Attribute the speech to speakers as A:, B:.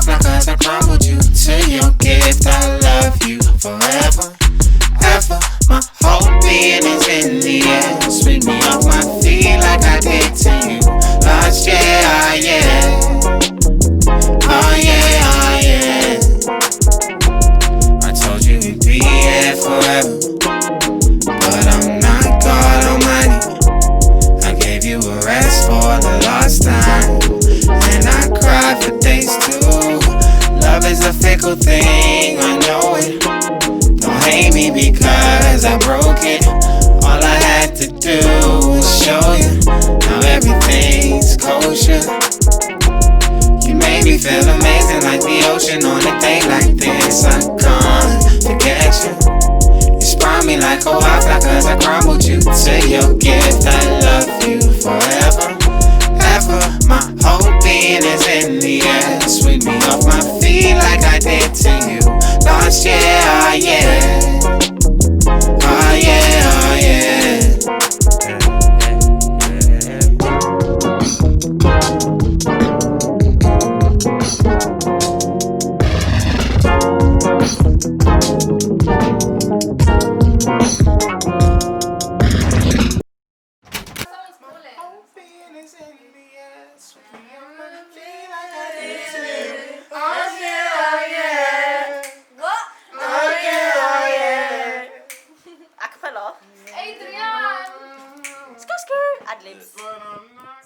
A: waffle cause I crumbled you to your gift. I love you forever, ever. My whole being is in the air. Sweep me off my feet like I did to you last year. Oh yeah, oh yeah, oh yeah. I told you we'd be here forever, but I'm not God Almighty. I gave you a rest for the lost time, and I cried for days too. Love is a fickle thing, I know it. Don't hate me because I broke it. All I had to do was show you. Now everything's kosher. You made me feel amazing like the ocean on a day like this. I can't forget you. You sprung me like a wildfire cause I crumbled you to your gift. I love you forever, ever. My whole being is in the air. Sweep me off my feet like I did to you last year. Oh yeah, oh yeah, oh yeah.
B: Acapella.
C: Adrian!
B: Skr skr. Ad libs.